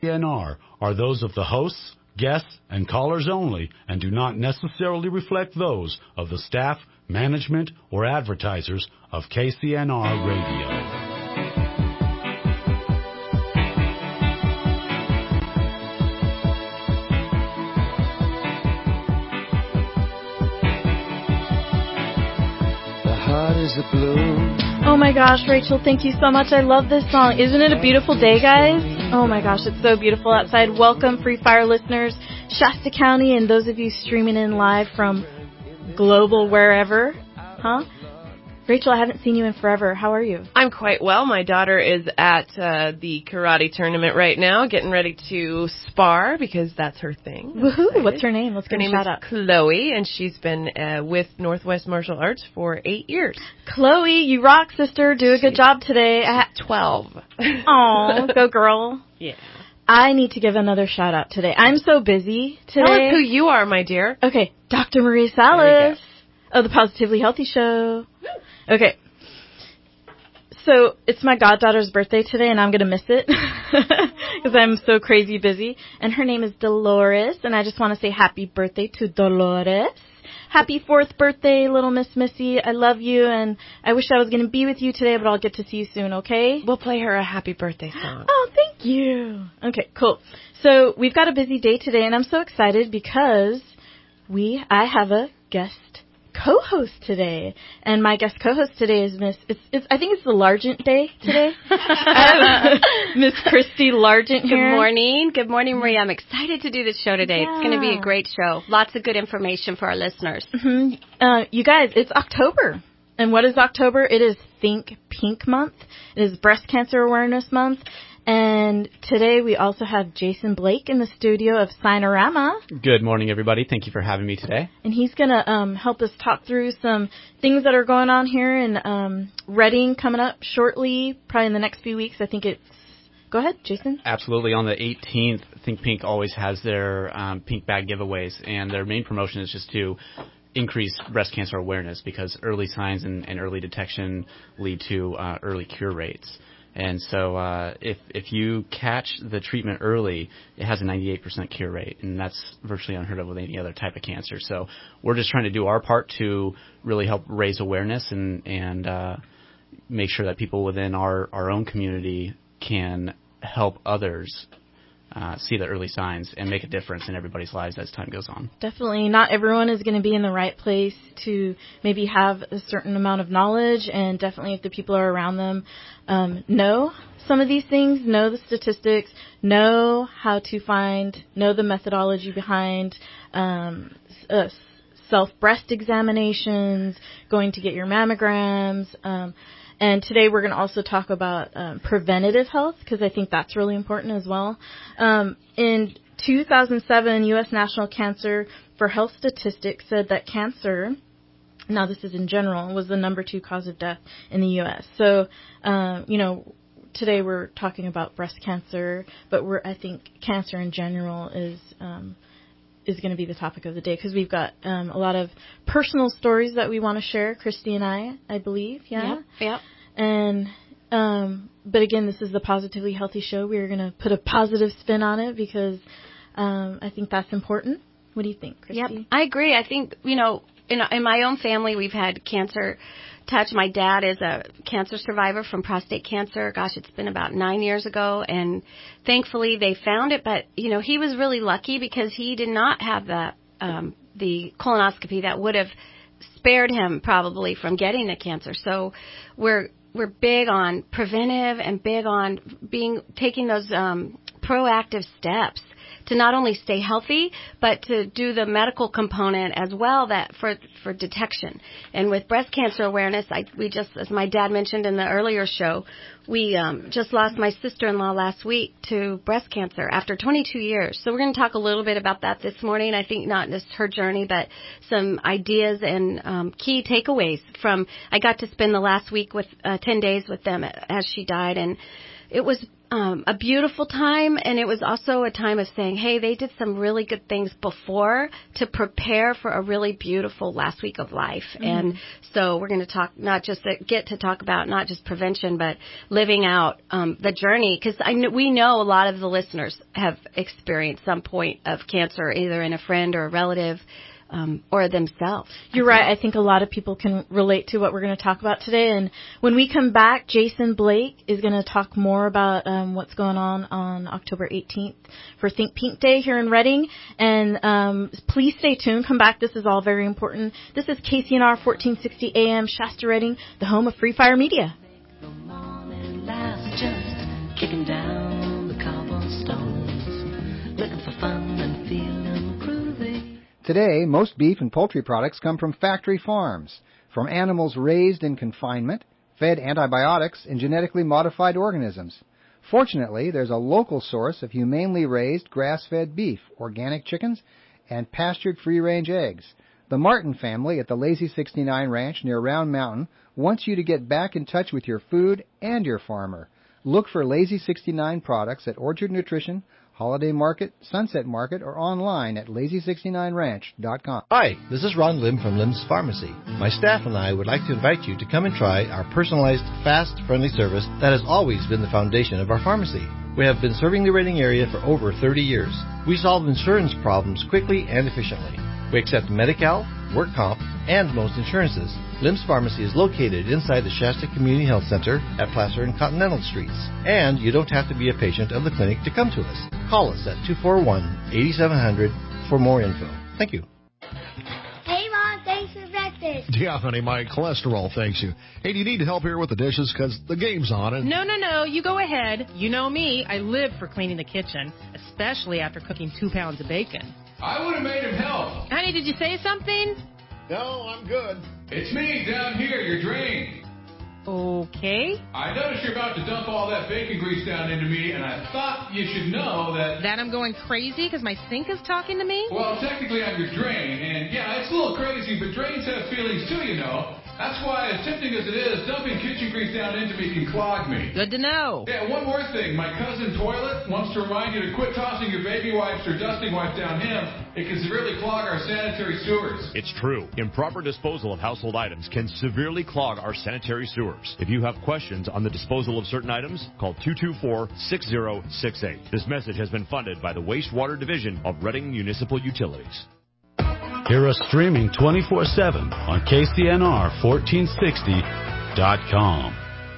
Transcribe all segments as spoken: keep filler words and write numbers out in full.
N R are those of the hosts, guests, and callers only and do not necessarily reflect those of the staff, management, or advertisers of K C N R Radio. Oh my gosh, Rachel, thank you so much. I love this song. Isn't it a beautiful day, guys? Oh my gosh, it's so beautiful outside. Welcome, Free Fire listeners, Shasta County, and those of you streaming in live from global wherever. Huh? Rachel, I haven't seen you in forever. How are you? I'm quite well. My daughter is at uh, the karate tournament right now, getting ready to spar because that's her thing. Woohoo! What's her name? Let's her give name a shout is out. Chloe, and she's been uh, with Northwest Martial Arts for eight years. Chloe, you rock, sister. Do a good job today. She's I twelve. Aw, go girl. Yeah. I need to give another shout out today. I'm so busy today. Tell us who you are, my dear. Okay, Doctor Maria Salas of the Positively Healthy Show. Okay. So it's my goddaughter's birthday today, and I'm going to miss it because I'm so crazy busy. And her name is Dolores, and I just want to say happy birthday to Dolores. Happy fourth birthday, little Miss Missy. I love you, and I wish I was going to be with you today, but I'll get to see you soon, okay? We'll play her a happy birthday song. Oh, thank you. Okay, cool. So we've got a busy day today, and I'm so excited because we I have a guest co-host today, and my guest co-host today is Miss. It's, it's I think it's the Largent Day today. Miss Christy Largent here. Good morning, good morning, Maria. I'm excited to do this show today. Yeah. It's going to be a great show. Lots of good information for our listeners. Mm-hmm. Uh, you guys, it's October, and what is October? It is Think Pink Month. It is Breast Cancer Awareness Month. And today we also have Jason Blake in the studio of Signorama. Good morning, everybody. Thank you for having me today. And he's going to um, help us talk through some things that are going on here in um, Reading coming up shortly, probably in the next few weeks. I think it's... Go ahead, Jason. Absolutely. On the eighteenth, Think Pink always has their um, pink bag giveaways, and their main promotion is just to increase breast cancer awareness because early signs and, and early detection lead to uh, early cure rates. And so uh, if if you catch the treatment early, it has a ninety-eight percent cure rate, and that's virtually unheard of with any other type of cancer. So we're just trying to do our part to really help raise awareness and, and uh, make sure that people within our, our own community can help others uh, see the early signs and make a difference in everybody's lives as time goes on. Definitely. Not everyone is going to be in the right place to maybe have a certain amount of knowledge, and definitely if the people are around them um, know some of these things, know the statistics, know how to find, know the methodology behind um, uh, self-breast examinations, going to get your mammograms. Um, and today we're going to also talk about um, preventative health because I think that's really important as well. Um, in two thousand seven, U S National Cancer for Health Statistics said that cancer, now this is in general, was the number two cause of death in the U S. So, um, you know, today we're talking about breast cancer, but we're I think cancer in general is um, is going to be the topic of the day because we've got um, a lot of personal stories that we want to share, Christy and I, I believe, yeah? Yep, yep. And, um, but again, this is the Positively Healthy Show. We're going to put a positive spin on it because um, I think that's important. What do you think, Christy? Yep, I agree. I think, you know, in, in my own family, we've had cancer touch. My dad is a cancer survivor from prostate cancer. Gosh, it's been about nine years ago, and thankfully they found it. But, you know, he was really lucky because he did not have the, um, the colonoscopy that would have spared him probably from getting the cancer. So we're we're big on preventive and big on being taking those um, proactive steps to not only stay healthy, but to do the medical component as well that for for detection. And with breast cancer awareness, I, we just, as my dad mentioned in the earlier show, we um, just lost my sister-in-law last week to breast cancer after twenty-two years. So we're going to talk a little bit about that this morning. I think not just her journey, but some ideas and um, key takeaways from, I got to spend the last week with uh, ten days with them as she died, and it was um, a beautiful time, and it was also a time of saying, hey, they did some really good things before to prepare for a really beautiful last week of life. Mm-hmm. And so we're going to talk, not just uh, get to talk about not just prevention, but living out um, the journey, because I kn- we know a lot of the listeners have experienced some point of cancer, either in a friend or a relative. Um, or themselves. You're right. I think a lot of people can relate to what we're going to talk about today. And when we come back, Jason Blake is going to talk more about um, what's going on on October eighteenth for Think Pink Day here in Reading. And um, please stay tuned. Come back. This is all very important. This is K C N R fourteen sixty A M, Shasta, Reading, the home of Free Fire Media. The morning laughs just kicking down the cobblestones, looking for fun and feeling groovy. Today, most beef and poultry products come from factory farms, from animals raised in confinement, fed antibiotics, and genetically modified organisms. Fortunately, there's a local source of humanely raised grass-fed beef, organic chickens, and pastured free-range eggs. The Martin family at the Lazy sixty-nine Ranch near Round Mountain wants you to get back in touch with your food and your farmer. Look for Lazy sixty-nine products at Orchard Nutrition, Holiday Market, Sunset Market, or online at lazy sixty-nine ranch dot com. Hi, this is Ron Lim from Lim's Pharmacy. My staff and I would like to invite you to come and try our personalized, fast, friendly service that has always been the foundation of our pharmacy. We have been serving the Reading area for over thirty years. We solve insurance problems quickly and efficiently. We accept Medi-Cal, work comp, and most insurances. Lim's Pharmacy is located inside the Shasta Community Health Center at Placer and Continental Streets. And you don't have to be a patient of the clinic to come to us. Call us at two four one, eight seven zero zero for more info. Thank you. Hey, Mom, thanks for breakfast. Yeah, honey, my cholesterol thanks you. Hey, do you need help here with the dishes? Because the game's on. And No, no, no. You go ahead. You know me. I live for cleaning the kitchen, especially after cooking two pounds of bacon. I would have made him help. Honey, did you say something? No, I'm good. It's me down here, your drain. Okay. I noticed you're about to dump all that bacon grease down into me, and I thought you should know that... That I'm going crazy because my sink is talking to me? Well, technically I'm your drain, and yeah, it's a little crazy, but drains have feelings too, you know. That's why, as tempting as it is, dumping kitchen grease down into me can clog me. Good to know. Yeah, one more thing. My cousin Toilet wants to remind you to quit tossing your baby wipes or dusting wipes down him. It can severely clog our sanitary sewers. It's true. Improper disposal of household items can severely clog our sanitary sewers. If you have questions on the disposal of certain items, call two two four, six zero six eight. This message has been funded by the Wastewater Division of Reading Municipal Utilities. Hear us streaming twenty-four seven on K C N R fourteen sixty dot com.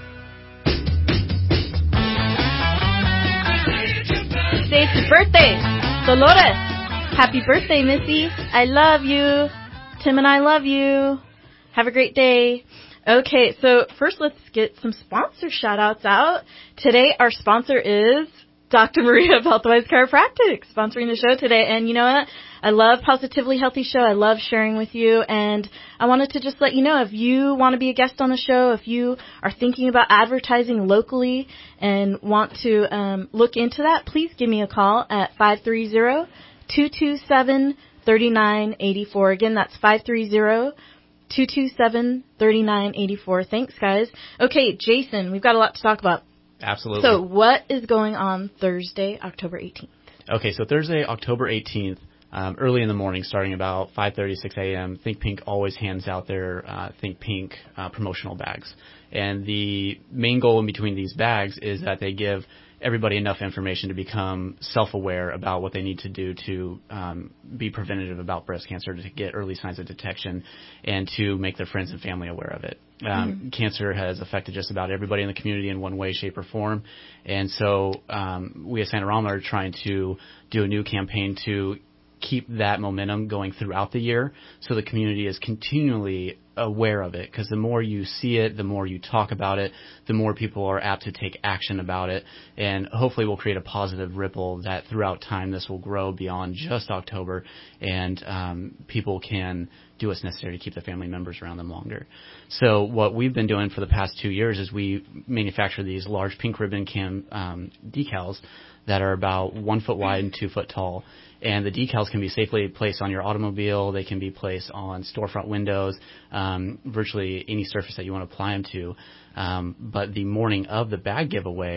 Today it's your birthday, Dolores. Happy birthday, Missy. I love you. Tim and I love you. Have a great day. Okay, so first let's get some sponsor shout-outs out. Today our sponsor is Doctor Maria of Healthwise Chiropractic, sponsoring the show today. And you know what? I love Positively Healthy Show. I love sharing with you. And I wanted to just let you know, if you want to be a guest on the show, if you are thinking about advertising locally and want to um, look into that, please give me a call at five three zero, two two seven, three nine eight four. Again, that's five three zero, two two seven, three nine eight four. Thanks, guys. Okay, Jason, we've got a lot to talk about. Absolutely. So what is going on Thursday, October eighteenth? Okay, so Thursday, October eighteenth, um, early in the morning, starting about five thirty, six a.m., Think Pink always hands out their uh, Think Pink uh, promotional bags. And the main goal in between these bags is that they give everybody enough information to become self-aware about what they need to do to um, be preventative about breast cancer, to get early signs of detection, and to make their friends and family aware of it. Um, mm-hmm. Cancer has affected just about everybody in the community in one way, shape, or form. And so um, we at Santarama are trying to do a new campaign to keep that momentum going throughout the year so the community is continually aware of it, because the more you see it, the more you talk about it, the more people are apt to take action about it, and hopefully we'll create a positive ripple that throughout time this will grow beyond just October, and um, people can do what's necessary to keep their family members around them longer. So what we've been doing for the past two years is we manufacture these large pink ribbon cam um, decals that are about one foot wide and two foot tall. And the decals can be safely placed on your automobile. They can be placed on storefront windows, um, virtually any surface that you want to apply them to. Um, but the morning of the bag giveaway,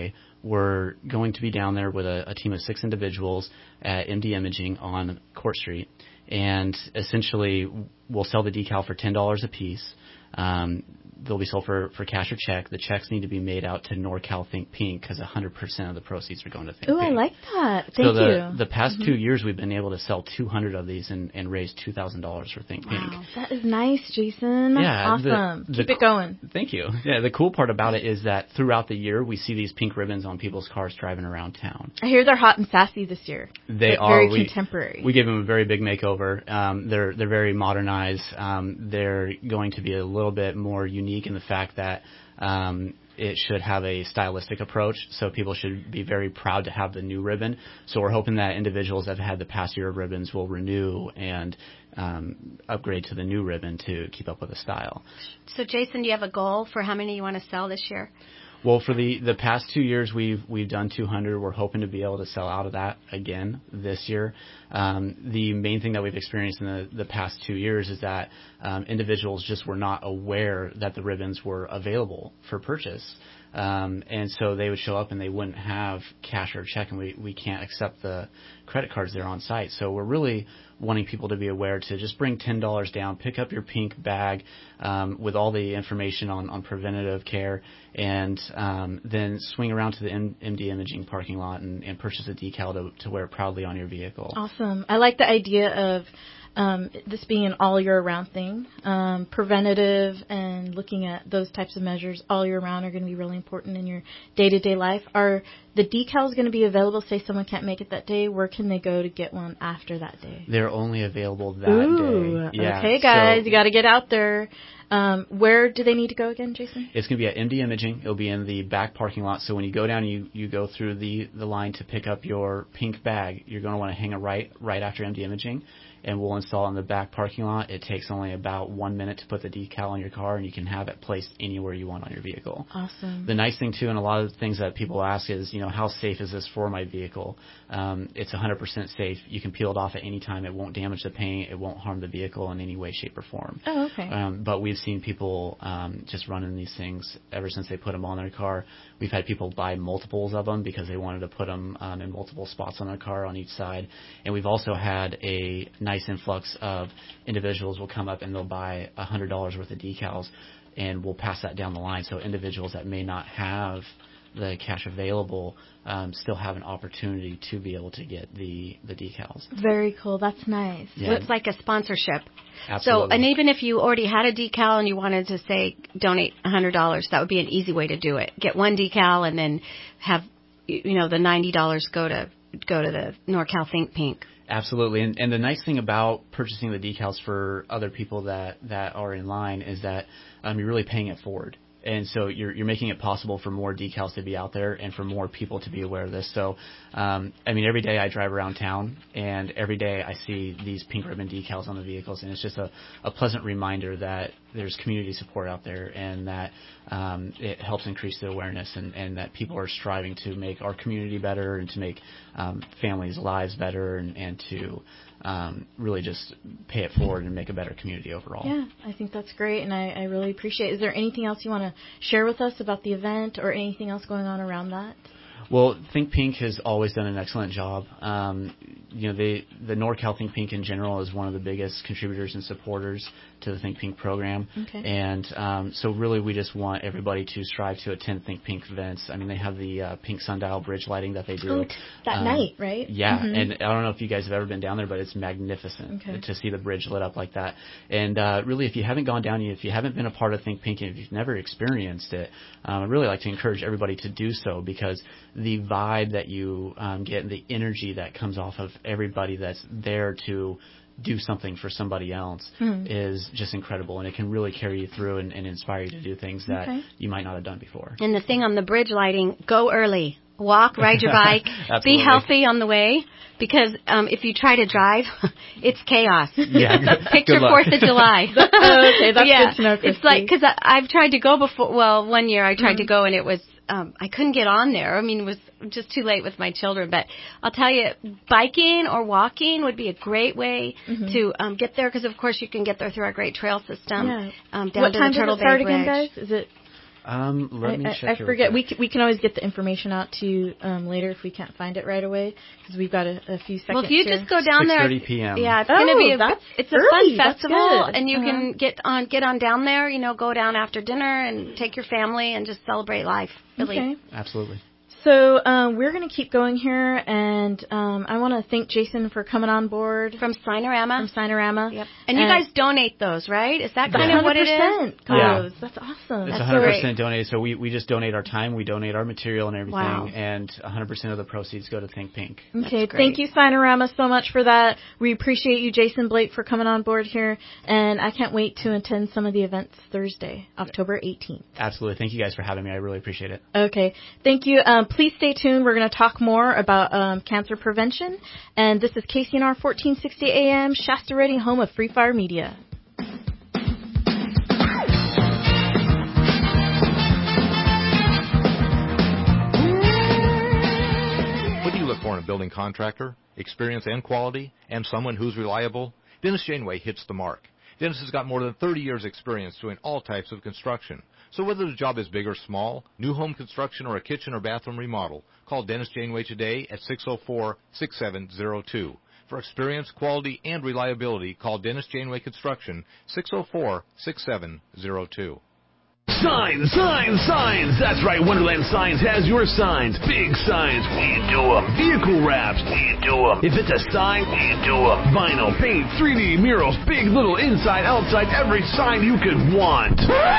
we're going to be down there with a, a team of six individuals at M D Imaging on Court Street, and essentially we'll sell the decal for ten dollars a piece. Um, they'll be sold for, for cash or check. The checks need to be made out to NorCal Think Pink because one hundred percent of the proceeds are going to Think Ooh, Pink. I like that. Thank so the, you. the past mm-hmm. two years, we've been able to sell two hundred of these and, and raise two thousand dollars for Think Pink. Wow, that is nice, Jason. Yeah, awesome. The, Keep the, it going. Thank you. Yeah, the cool part about it is that throughout the year, we see these pink ribbons on people's cars driving around town. I hear they're hot and sassy this year. They they're are very we, contemporary. We gave them a very big makeover. Um, they're they're very modernized. Um, they're going to be a little bit more unique in the fact that um, it should have a stylistic approach, so people should be very proud to have the new ribbon. So we're hoping that individuals that have had the past year of ribbons will renew and um, upgrade to the new ribbon to keep up with the style. So, Jason, do you have a goal for how many you want to sell this year? Well, for the, the past two years, we've we've done two hundred. We're hoping to be able to sell out of that again this year. Um, the main thing that we've experienced in the, the past two years is that um, individuals just were not aware that the ribbons were available for purchase. Um, and so they would show up and they wouldn't have cash or check, and we, we can't accept the credit cards there on site. So we're really wanting people to be aware to just bring ten dollars down, pick up your pink bag um, with all the information on, on preventative care, and um, then swing around to the M- MD Imaging parking lot and, and purchase a decal to, to wear proudly on your vehicle. Awesome. I like the idea of um, this being an all-year-round thing. Um, preventative and looking at those types of measures all year round are going to be really important in your day-to-day life. Are the decals going to be available? Say someone can't make it that day. Where can they go to get one after that day? They're only available that Ooh, day. Yeah, okay, guys, so you got to get out there. Um, where do they need to go again, Jason? It's going to be at M D Imaging. It'll be in the back parking lot. So when you go down, you, you go through the, the line to pick up your pink bag. You're going to want to hang a right right after M D Imaging, and we'll install in the back parking lot. It takes only about one minute to put the decal on your car, and you can have it placed anywhere you want on your vehicle. Awesome. The nice thing, too, and a lot of the things that people ask is, you know, how safe is this for my vehicle? Um, it's one hundred percent safe. You can peel it off at any time. It won't damage the paint. It won't harm the vehicle in any way, shape, or form. Oh, okay. Um, but we've seen people um, just running these things ever since they put them on their car. We've had people buy multiples of them because they wanted to put them um, in multiple spots on their car on each side. And we've also had a nice influx of individuals will come up and they'll buy one hundred dollars worth of decals, and we'll pass that down the line. So individuals that may not have the cash available um, still have an opportunity to be able to get the, the decals. Very cool. That's nice. Yeah. So it's like a sponsorship. Absolutely. So, and even if you already had a decal and you wanted to, say, donate one hundred dollars, that would be an easy way to do it. Get one decal and then have, you know, the ninety dollars go to go to the NorCal Think Pink. Absolutely. And, and the nice thing about purchasing the decals for other people that, that are in line is that um, you're really paying it forward. And so you're you're making it possible for more decals to be out there and for more people to be aware of this. So, um, I mean, every day I drive around town, and every day I see these pink ribbon decals on the vehicles, and it's just a, a pleasant reminder that there's community support out there, and that um, it helps increase the awareness, and, and that people are striving to make our community better and to make um, families' lives better, and, and to Um, really just pay it forward and make a better community overall. Yeah, I think that's great, and I, I really appreciate it. Is there anything else you want to share with us about the event or anything else going on around that? Well, Think Pink has always done an excellent job. Um, you know, they, the NorCal Think Pink in general is one of the biggest contributors and supporters to the Think Pink program. Okay. And um, so really we just want everybody to strive to attend Think Pink events. I mean, they have the uh, pink sundial bridge lighting that they do. Oh, that um, night, right? Yeah, Mm-hmm. and I don't know if you guys have ever been down there, but it's magnificent okay. to see the bridge lit up like that. And uh, really, if you haven't gone down, if you haven't been a part of Think Pink, and if you've never experienced it, um, I'd really like to encourage everybody to do so, because the vibe that you um, get and the energy that comes off of everybody that's there to do something for somebody else mm. is just incredible, and it can really carry you through and, and inspire you to do things that okay. you might not have done before. And the thing on the bridge lighting, go early. Walk, ride your bike, be healthy on the way, because um, if you try to drive, it's chaos. Yeah, Picture Fourth of July. Okay, that's yeah. good to know, Christy. It's like, because I've tried to go before, well, one year I tried mm-hmm. to go and it was, um, I couldn't get on there. I mean, it was just too late with my children. But I'll tell you, biking or walking would be a great way mm-hmm. to um, get there, because, of course, you can get there through our great trail system. Yeah. Um, down what to time the Turtle does it start Bay again, Bridge. guys? Is it... Um, let me I, check. I, I forget. We can, we can always get the information out to you um, later if we can't find it right away because we've got a, a few seconds. Well, if you here. just go down there, six thirty p.m. Yeah, it's oh, going to be a that's it's early. a fun festival, That's and you uh-huh. can get on get on down there. You know, go down after dinner and take your family and just celebrate life. Really, okay. Absolutely. So um, we're going to keep going here, and um, I want to thank Jason for coming on board from Sinorama. From Sinorama. Yep. And, and you guys donate those, right? Is that kind yeah. of what it is? Goes. Yeah. That's awesome. It's That's one hundred percent great. donated. So we, we just donate our time, we donate our material and everything, Wow. and one hundred percent of the proceeds go to Think Pink. Okay, thank you, Sinorama, so much for that. We appreciate you, Jason Blake, for coming on board here, and I can't wait to attend some of the events Thursday, October eighteenth. Absolutely. Thank you guys for having me. I really appreciate it. Okay, thank you. Um, please stay tuned. We're going to talk more about um, cancer prevention, and this is K C N R fourteen sixty A M, Shasta Ready, home of Free Fire Media. What do you look for in a building contractor? Experience and quality, and someone who's reliable? Dennis Janeway hits the mark. Dennis has got more than thirty years experience doing all types of construction. So whether the job is big or small, new home construction or a kitchen or bathroom remodel, call Dennis Janeway today at six oh four, six seven oh two. For experience, quality, and reliability, call Dennis Janeway Construction, six oh four, six seven oh two. Signs, signs, signs. That's right, Wonderland Signs has your signs. Big signs, we do them. Vehicle wraps, we do them. If it's a sign, we do them. Vinyl, paint, three D murals, big, little, inside, outside, every sign you could want.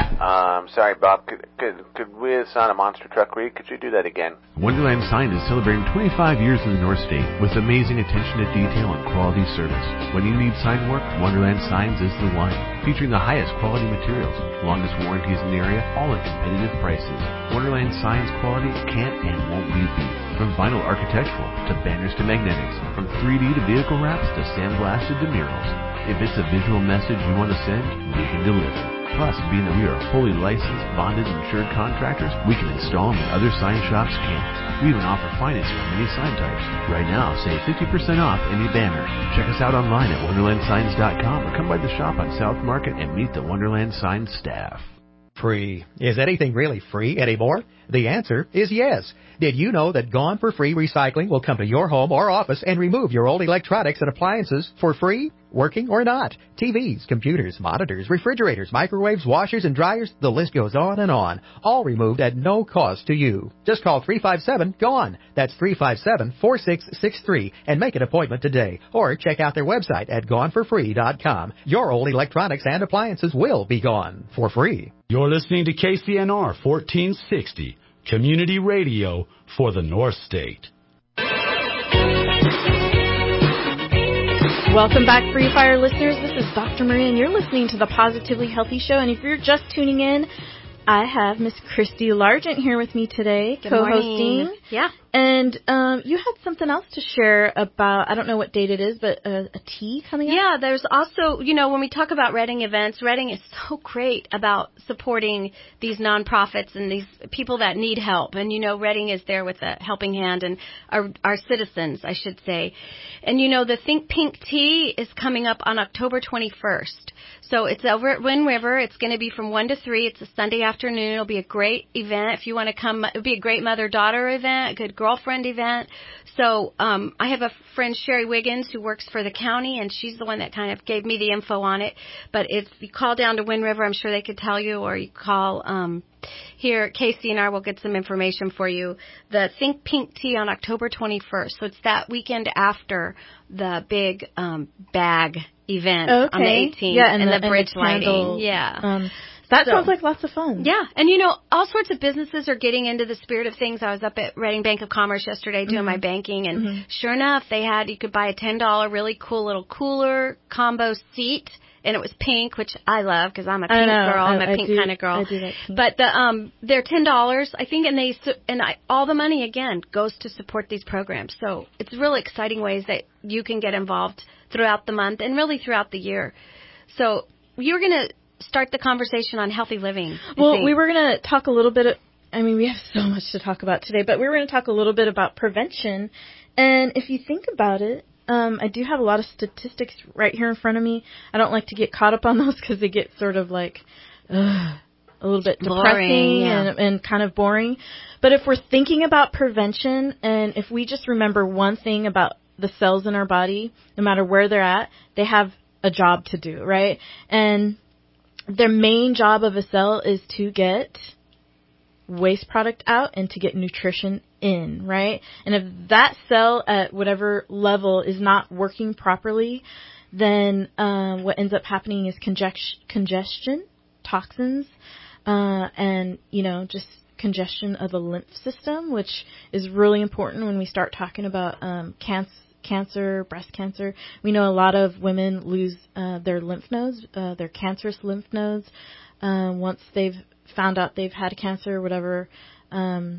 Um, sorry, Bob. Could, could, could we assign a monster truck read? Could you do that again? Wonderland Signs is celebrating twenty-five years in the North State with amazing attention to detail and quality service. When you need sign work, Wonderland Signs is the one. Featuring the highest quality materials, longest warranties in the area, all at competitive prices. Wonderland Signs quality can't and won't be beat. From vinyl architectural to banners to magnetics, from three D to vehicle wraps to sandblasted to murals. If it's a visual message you want to send, we can deliver. Plus, being that we are fully licensed, bonded, and insured contractors, we can install them when other sign shops can't. We even offer financing on many sign types. Right now, save fifty percent off any banner. Check us out online at wonderland signs dot com or come by the shop on South Market and meet the Wonderland Signs staff. Free. Is anything really free anymore? The answer is yes. Did you know that Gone for Free Recycling will come to your home or office and remove your old electronics and appliances for free? Working or not. T Vs, computers, monitors, refrigerators, microwaves, washers, and dryers, the list goes on and on. All removed at no cost to you. Just call three five seven, GONE. That's three five seven, four six six three and make an appointment today. Or check out their website at gone for free dot com. Your old electronics and appliances will be gone for free. You're listening to K C N R fourteen sixty, Community Radio for the North State. Welcome back, Free Fire listeners. This is Doctor Marie, and you're listening to the Positively Healthy Show. And if you're just tuning in, I have Miss Christy Largent here with me today, Good co-hosting. morning. Yeah. And um, you had something else to share about, I don't know what date it is, but a, a tea coming up? Yeah, there's also, you know, when we talk about Reading events, Reading is so great about supporting these nonprofits and these people that need help. And, you know, Reading is there with a helping hand, and our, our citizens, I should say. And, you know, the Think Pink Tea is coming up on October twenty-first. So it's over at Wind River. It's going to be from one to three. It's a Sunday afternoon. It'll be a great event. If you want to come, it'll be a great mother-daughter event, a good girlfriend event. So um, I have a friend, Sherry Wiggins, who works for the county, and she's the one that kind of gave me the info on it. But if you call down to Wind River, I'm sure they could tell you, or you call um, here at K C N R, we'll get some information for you. The Think Pink Tea on October twenty-first. So it's that weekend after the big um, bag event okay. on the eighteenth, yeah, and, and the, the bridge and the candle, lighting. Yeah. Um, that so, sounds like lots of fun. Yeah. And, you know, all sorts of businesses are getting into the spirit of things. I was up at Reading Bank of Commerce yesterday doing mm-hmm. my banking, and mm-hmm. sure enough, they had, you could buy a ten dollars really cool little cooler combo seat. And it was pink, which I love because I'm a pink girl. I'm I, a pink do, kind of girl. I do like pink. But the um, they're ten dollars, I think, and they and I, all the money again goes to support these programs. So it's really exciting ways that you can get involved throughout the month and really throughout the year. So you're going to start the conversation on healthy living. I well, think. we were going to talk a little bit. I mean, we have so much to talk about today, but we were going to talk a little bit about prevention. And if you think about it. Um, I do have a lot of statistics right here in front of me. I don't like to get caught up on those because they get sort of like, ugh, a little bit depressing Boring, yeah. and, and kind of boring. But if we're thinking about prevention, and if we just remember one thing about the cells in our body, no matter where they're at, they have a job to do, right? And their main job of a cell is to get waste product out and to get nutrition in, right? And if that cell at whatever level is not working properly, then uh, what ends up happening is congestion, congestion toxins, uh, and, you know, just congestion of the lymph system, which is really important when we start talking about um, cancer. Cancer, breast cancer. We know a lot of women lose uh, their lymph nodes, uh, their cancerous lymph nodes, uh, once they've found out they've had cancer or whatever, um,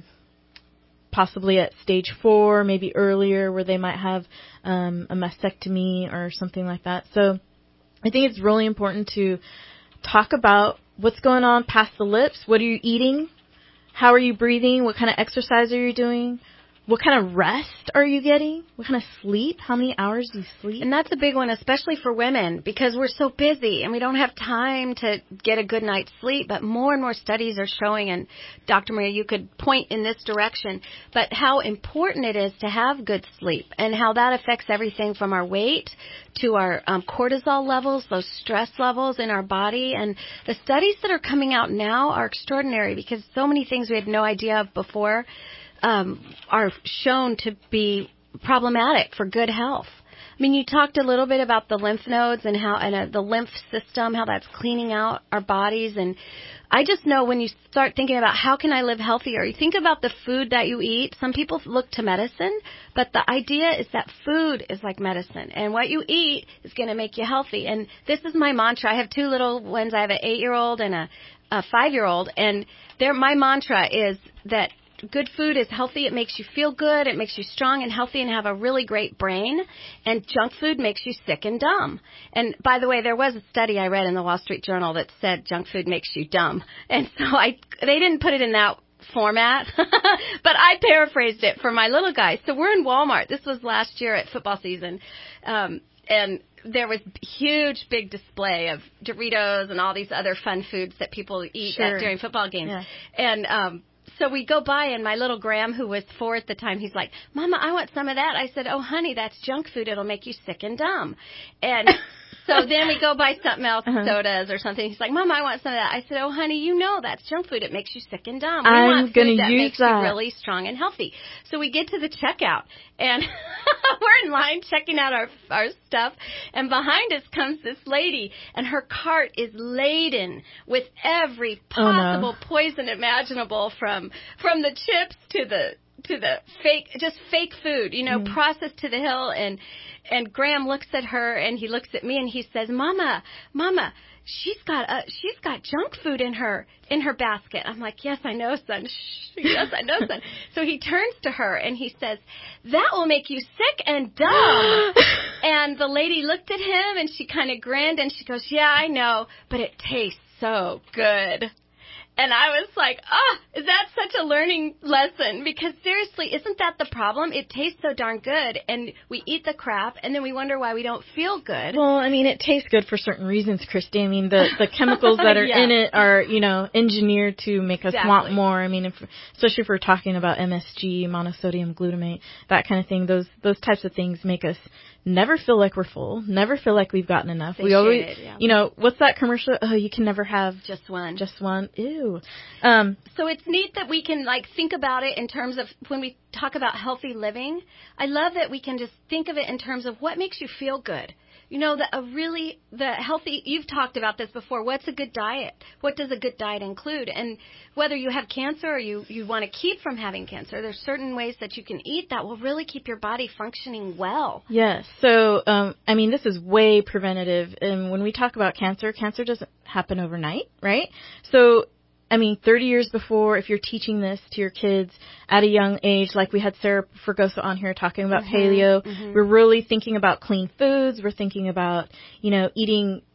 possibly at stage four, maybe earlier, where they might have um, a mastectomy or something like that. So I think it's really important to talk about what's going on past the lips. What are you eating? How are you breathing? What kind of exercise are you doing? What kind of rest are you getting? What kind of sleep? How many hours do you sleep? And that's a big one, especially for women, because we're so busy and we don't have time to get a good night's sleep. But more and more studies are showing, and Doctor Maria, you could point in this direction, but how important it is to have good sleep and how that affects everything from our weight to our um, cortisol levels, those stress levels in our body. And the studies that are coming out now are extraordinary because so many things we had no idea of before Um, are shown to be problematic for good health. I mean, you talked a little bit about the lymph nodes and how and uh, the lymph system, how that's cleaning out our bodies. And I just know when you start thinking about how can I live healthier, you think about the food that you eat. Some people look to medicine, but the idea is that food is like medicine, and what you eat is going to make you healthy. And this is my mantra. I have two little ones. I have an eight-year-old and a, a five-year-old, and they're, my mantra is that good food is healthy. It makes you feel good. It makes you strong and healthy and have a really great brain. And junk food makes you sick and dumb. And by the way, there was a study I read in the Wall Street Journal that said junk food makes you dumb. And so I, they didn't put it in that format, but I paraphrased it for my little guy. So we're in Walmart. This was last year at football season. Um, and there was huge, big display of Doritos and all these other fun foods that people eat Sure. at, during football games. Yeah. And, um, so we go by, and my little Graham, who was four at the time, he's like, Mama, I want some of that. I said, oh, honey, that's junk food. It'll make you sick and dumb. And so then we go buy something else, Uh-huh. sodas or something. He's like, Mama, I want some of that. I said, oh, honey, you know that's junk food. It makes you sick and dumb. We I'm want gonna food that use makes that. you really strong and healthy. So we get to the checkout, and we're in line checking out our our stuff, and behind us comes this lady, and her cart is laden with every Oh, no. possible poison imaginable, from from the chips to the to the fake, just fake food, you know, Mm. processed to the hill. And and Graham looks at her, and he looks at me, and he says, Mama, Mama, she's got a, she's got junk food in her in her basket. I'm like, yes, I know, son. Shh, yes, I know, son. So he turns to her and he says, that will make you sick and dumb. And the lady looked at him and she kind of grinned and she goes, yeah, I know, but it tastes so good. And I was like, ah, is that such a learning lesson? Because seriously, isn't that the problem? It tastes so darn good, and we eat the crap, and then we wonder why we don't feel good. Well, I mean, it tastes good for certain reasons, Christy. I mean, the, the chemicals that are Yeah. in it are, you know, engineered to make us Exactly. want more. I mean, if, especially if we're talking about M S G, monosodium glutamate, that kind of thing, those those types of things make us never feel like we're full, never feel like we've gotten enough. We always, Satiated, yeah. you know, what's that commercial? Oh, you can never have Just one. just one. Ew. Um, So it's neat that we can, like, think about it in terms of when we talk about healthy living. I love that we can just think of it in terms of what makes you feel good. You know, the, a really, the healthy, you've talked about this before. What's a good diet? What does a good diet include? And whether you have cancer or you, you want to keep from having cancer, there's certain ways that you can eat that will really keep your body functioning well. Yes. So, um, I mean, this is way preventative. And when we talk about cancer, cancer doesn't happen overnight, right? So, I mean, thirty years before, if you're teaching this to your kids at a young age, like we had Sarah Fergosa on here talking about Mm-hmm, paleo, mm-hmm. we're really thinking about clean foods. We're thinking about, you know, eating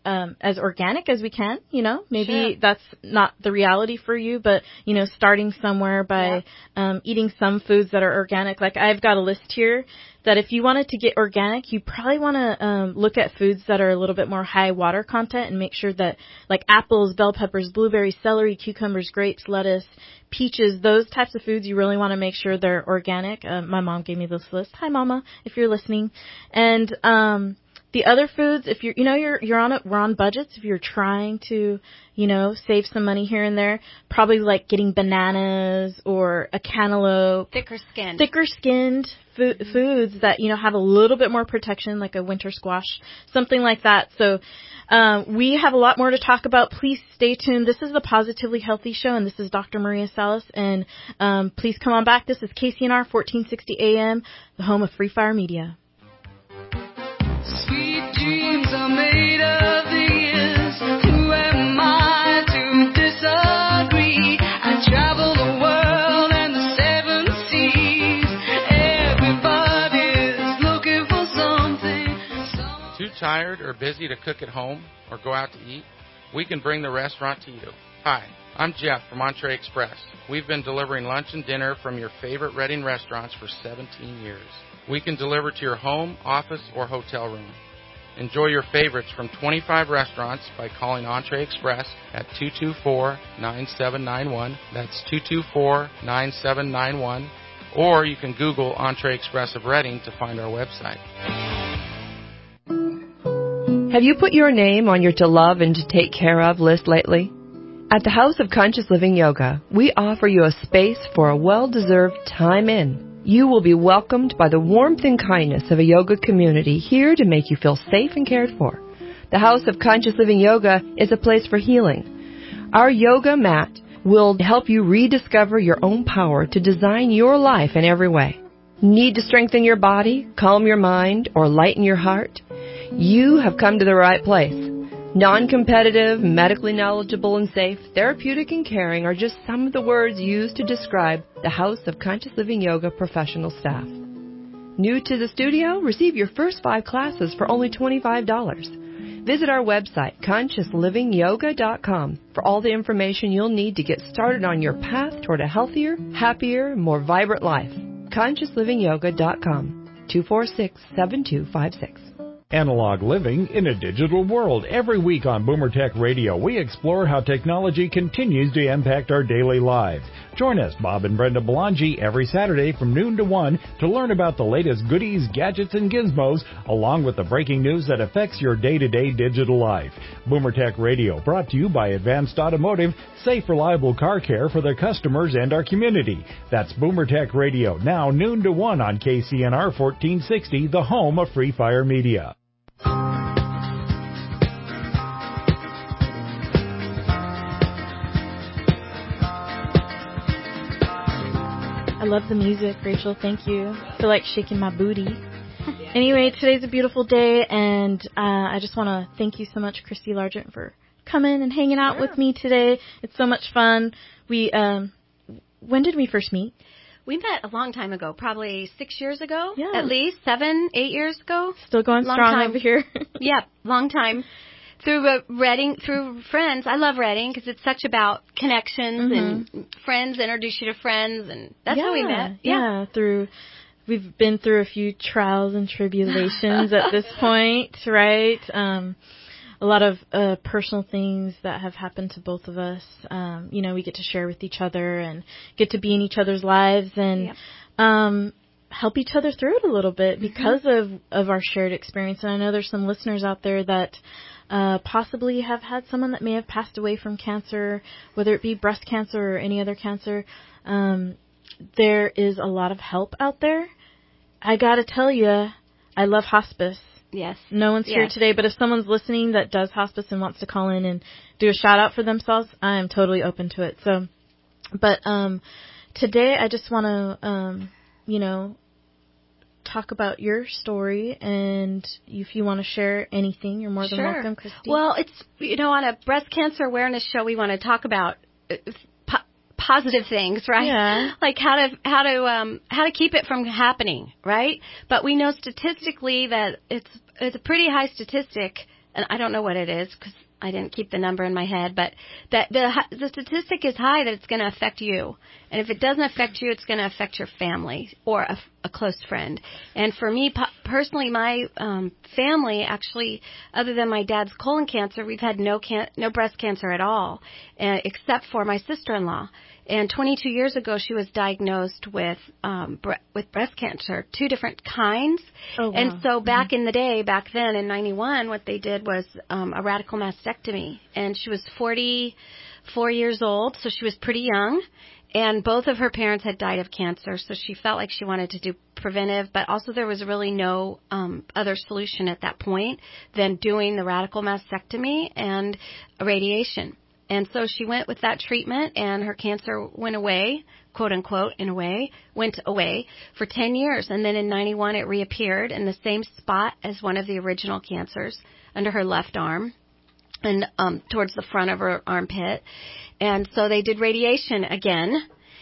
um, as organic as we can. You know, maybe Sure. that's not the reality for you, but, you know, starting somewhere by Yeah. um, eating some foods that are organic. Like I've got a list here that if you wanted to get organic, you probably want to um, look at foods that are a little bit more high water content and make sure that like apples, bell peppers, blueberries, celery, cucumbers, grapes, lettuce, peaches, those types of foods, you really want to make sure they're organic. Uh, my mom gave me this list. Hi, Mama, if you're listening. And um, the other foods, if you're, you know, you're you're on a, we're on budgets. If you're trying to, you know, save some money here and there, probably like getting bananas or a cantaloupe, Thicker skin. thicker skinned fo- foods that, you know, have a little bit more protection, like a winter squash, something like that. So um, we have a lot more to talk about. Please stay tuned. This is the Positively Healthy Show, and this is Doctor Maria Salas. And um, please come on back. This is K C N R fourteen sixty A M, the home of Free Fire Media. Sweet dreams are made of these. Who am I to disagree? I travel the world and the seven seas. Everybody's looking for something. Too tired or busy to cook at home or go out to eat? We can bring the restaurant to you. Hi, I'm Jeff from Entree Express. We've been delivering lunch and dinner from your favorite Reading restaurants for seventeen years. We can deliver to your home, office, or hotel room. Enjoy your favorites from twenty-five restaurants by calling Entree Express at two two four, nine seven nine one. That's two two four, nine seven nine one. Or you can Google Entree Express of Reading to find our website. Have you put your name on your to love and to take care of list lately? At the House of Conscious Living Yoga, we offer you a space for a well-deserved time in. You will be welcomed by the warmth and kindness of a yoga community here to make you feel safe and cared for. The House of Conscious Living Yoga is a place for healing. Our yoga mat will help you rediscover your own power to design your life in every way. Need to strengthen your body, calm your mind, or lighten your heart? You have come to the right place. Non-competitive, medically knowledgeable and safe, therapeutic and caring are just some of the words used to describe the House of Conscious Living Yoga professional staff. New to the studio? Receive your first five classes for only twenty-five dollars. Visit our website, conscious living yoga dot com, for all the information you'll need to get started on your path toward a healthier, happier, more vibrant life. conscious living yoga dot com, two four six, seven two five six. Analog living in a digital world. Every week on Boomer Tech Radio, we explore how technology continues to impact our daily lives. Join us, Bob and Brenda Belangi, every Saturday from noon to one to learn about the latest goodies, gadgets, and gizmos, along with the breaking news that affects your day-to-day digital life. Boomer Tech Radio, brought to you by Advanced Automotive, safe, reliable car care for their customers and our community. That's Boomer Tech Radio, now noon to one on K C N R fourteen sixty, the home of Free Fire Media. I love the music, Rachel. Thank you. I feel like shaking my booty. Anyway, today's a beautiful day, and uh, I just want to thank you so much, Christy Largent, for coming and hanging out Sure. with me today. It's so much fun. We, um, when did we first meet? We met a long time ago, probably six years ago, Yeah. at least, seven, eight years ago. Still going long strong time. over here. Yeah, long time. Through uh, Reading, through friends. I love Reading because it's such about connections Mhm. and friends introduce you to friends, and that's yeah, how we met. Yeah. through we've been through a few trials and tribulations at this point, right? Um, a lot of uh, personal things that have happened to both of us. Um, you know, we get to share with each other and get to be in each other's lives and Yep. um, help each other through it a little bit because of, of our shared experience. And I know there's some listeners out there that uh, possibly have had someone that may have passed away from cancer, whether it be breast cancer or any other cancer. Um, there is a lot of help out there. I got to tell you, I love hospice. Yes. No one's here Yes. today, but if someone's listening that does hospice and wants to call in and do a shout out for themselves, I am totally open to it. So, but um, today I just want to, um, you know, talk about your story, and if you want to share anything, you're more than Sure. welcome, Christy. Well, it's, you know, on a breast cancer awareness show, we want to talk about uh, po- positive things, right? Yeah. Like how to how to um, how to keep it from happening, right? But we know statistically that it's it's a pretty high statistic and I don't know what it is because I didn't keep the number in my head, but that the the statistic is high that it's going to affect you. And if it doesn't affect you, it's going to affect your family or a, a close friend. And for me po- personally, my um, family actually, other than my dad's colon cancer, we've had no can- no breast cancer at all, uh, except for my sister-in-law. And twenty-two years ago, she was diagnosed with um, bre- with breast cancer, two different kinds. Oh, wow. And so back mm-hmm. in the day, back then in ninety-one, what they did was um, a radical mastectomy. And she was forty-four years old, so she was pretty young. And both of her parents had died of cancer, so she felt like she wanted to do preventive, but also there was really no um, other solution at that point than doing the radical mastectomy and radiation. And so she went with that treatment, and her cancer went away, quote unquote, in a way, went away for ten years. And then in ninety-one, it reappeared in the same spot as one of the original cancers under her left arm and um, towards the front of her armpit. And so they did radiation again,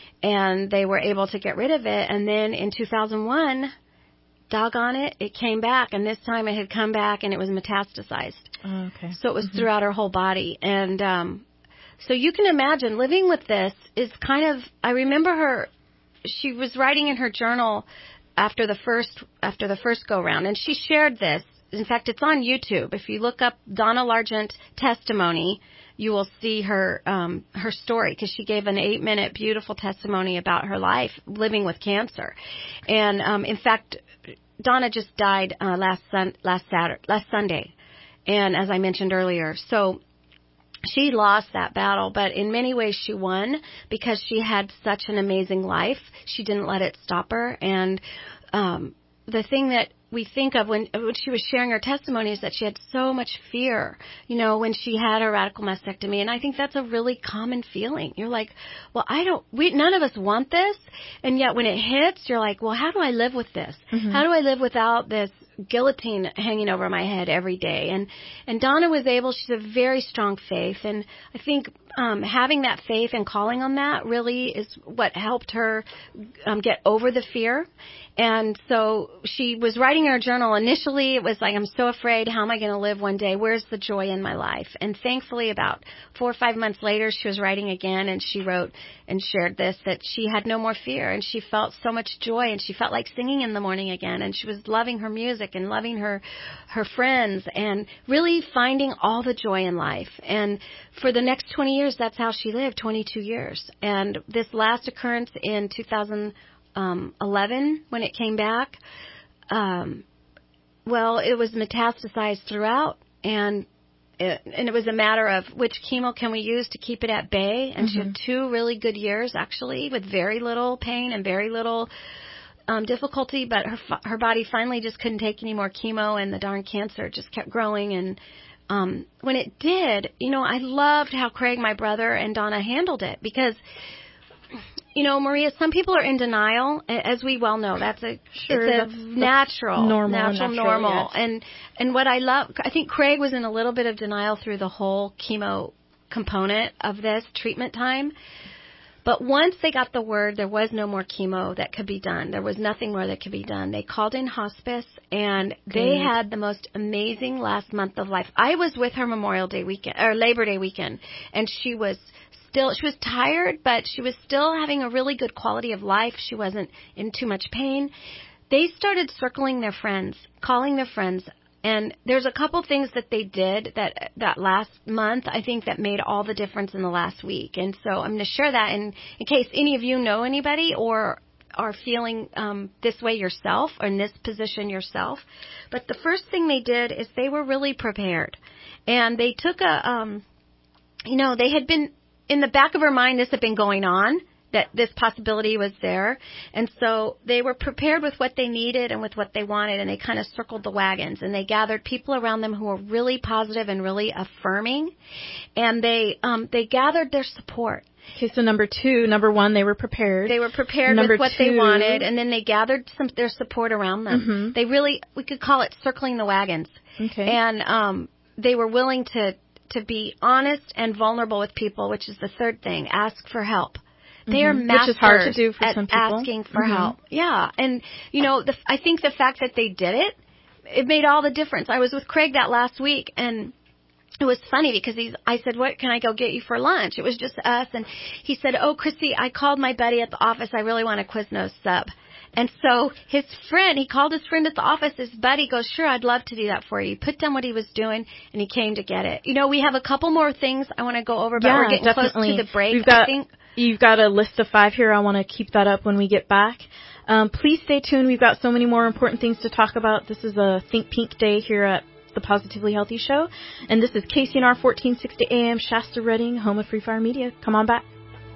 and they were able to get rid of it. And then in two thousand one, doggone it, it came back. And this time it had come back, and it was metastasized. Oh, okay. So it was mm-hmm. throughout her whole body. And um so you can imagine living with this is kind of, I remember her, she was writing in her journal after the first, after the first go round, and she shared this. In fact, it's on YouTube. If you look up Donna Largent testimony, you will see her, um, her story, because she gave an eight minute beautiful testimony about her life living with cancer. And, um, in fact, Donna just died, uh, last sun, last Saturday, last Sunday. And as I mentioned earlier, so she lost that battle, but in many ways she won because she had such an amazing life. She didn't let it stop her. And um, the thing that we think of when, when she was sharing her testimony is that she had so much fear, you know, when she had her radical mastectomy. And I think that's a really common feeling. You're like, well, I don't, we, none of us want this. And yet when it hits, you're like, well, how do I live with this? Mm-hmm. How do I live without this guillotine hanging over my head every day? And, and Donna was able, she's a very strong faith. And I think um, having that faith and calling on that really is what helped her um, get over the fear. And so she was writing in her journal. Initially, it was like, I'm so afraid. How am I going to live one day? Where's the joy in my life? And thankfully, about four or five months later, she was writing again, and she wrote and shared this, that she had no more fear, and she felt so much joy, and she felt like singing in the morning again, and she was loving her music and loving her, her friends, and really finding all the joy in life. And for the next twenty years, that's how she lived, twenty-two years. And this last occurrence in two thousand eleven, when it came back, um, well, it was metastasized throughout, and it, and it was a matter of which chemo can we use to keep it at bay. And mm-hmm. she had two really good years, actually, with very little pain and very little um, difficulty, but her her body finally just couldn't take any more chemo, and the darn cancer just kept growing. And um, when it did, you know, I loved how Craig, my brother, and Donna handled it, because, you know, Maria, some people are in denial, as we well know. That's a sure, it's a that's, natural, that's normal, natural, natural, normal. Yes. And and what I love, I think Craig was in a little bit of denial through the whole chemo component of this treatment time. But once they got the word there was no more chemo that could be done, there was nothing more that could be done, they called in hospice, and they Good. had the most amazing last month of life. I was with her Memorial Day weekend, or Labor Day weekend, and she was still, she was tired, but she was still having a really good quality of life. She wasn't in too much pain. They started circling their friends, calling their friends. And there's a couple things that they did that that last month, I think, that made all the difference in the last week. And so I'm going to share that in, in case any of you know anybody or are feeling um, this way yourself or in this position yourself. But the first thing they did is they were really prepared. And they took a, um, you know, they had been, in the back of her mind, this had been going on, that this possibility was there. And so they were prepared with what they needed and with what they wanted, and they kind of circled the wagons, and they gathered people around them who were really positive and really affirming, and they um, they gathered their support. Okay, so number two, number one, they were prepared. They were prepared number with what two, they wanted, and then they gathered some their support around them. Mm-hmm. They really, we could call it circling the wagons. Okay. And um, they were willing to, to be honest and vulnerable with people, which is the third thing, ask for help. They are mm-hmm. masters Which is hard to do for at some people. asking for mm-hmm. help. Yeah, and you know, the, I think the fact that they did it it made all the difference. I was with Craig that last week, and it was funny because he's, I said, what can I go get you for lunch? It was just us. And he said, oh, Christy, I called my buddy at the office. I really want a Quiznos sub. And so his friend, he called his friend at the office. His buddy goes, sure, I'd love to do that for you. He put down what he was doing, and he came to get it. You know, we have a couple more things I want to go over, but yeah, we're getting definitely. close to the break. We've got, I think. You've got a list of five here. I want to keep that up when we get back. Um, please stay tuned. We've got so many more important things to talk about. This is a Think Pink Day here at the Positively Healthy Show. And this is K C N R fourteen sixty A M, Shasta Redding, home of Free Fire Media. Come on back.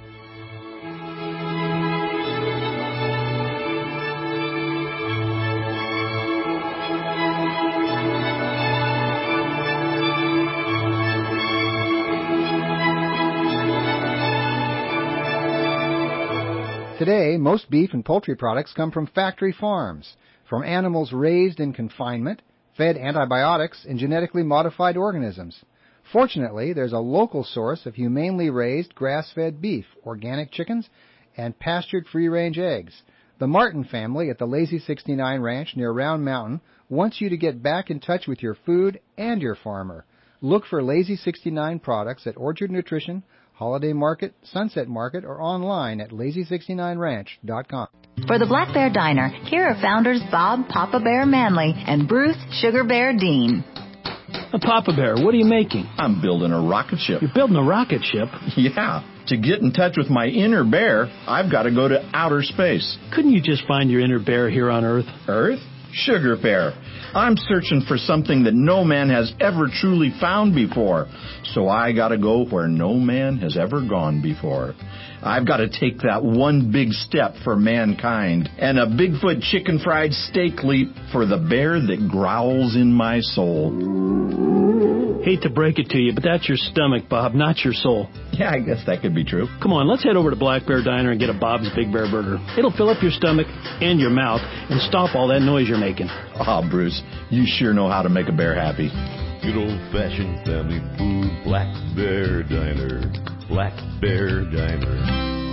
Today, most beef and poultry products come from factory farms, from animals raised in confinement, fed antibiotics and genetically modified organisms. Fortunately, there's a local source of humanely raised grass-fed beef, organic chickens, and pastured free-range eggs. The Martin family at the Lazy sixty-nine Ranch near Round Mountain wants you to get back in touch with your food and your farmer. Look for Lazy sixty-nine products at Orchard Nutrition, Holiday Market, Sunset Market, or online at lazy sixty-nine ranch dot com. For the Black Bear Diner, here are founders Bob Papa Bear Manley and Bruce Sugar Bear Dean. Uh, Papa Bear, what are you making? I'm building a rocket ship. You're building a rocket ship? Yeah. To get in touch with my inner bear, I've got to go to outer space. Couldn't you just find your inner bear here on Earth? Earth? Sugar Bear. I'm searching for something that no man has ever truly found before. So I gotta go where no man has ever gone before. I've got to take that one big step for mankind and a Bigfoot chicken fried steak leap for the bear that growls in my soul. Hate to break it to you, but that's your stomach, Bob, not your soul. Yeah, I guess that could be true. Come on, let's head over to Black Bear Diner and get a Bob's Big Bear Burger. It'll fill up your stomach and your mouth and stop all that noise you're making. Oh, Bruce, you sure know how to make a bear happy. Good old-fashioned family food, Black Bear Diner. Black Bear Diner.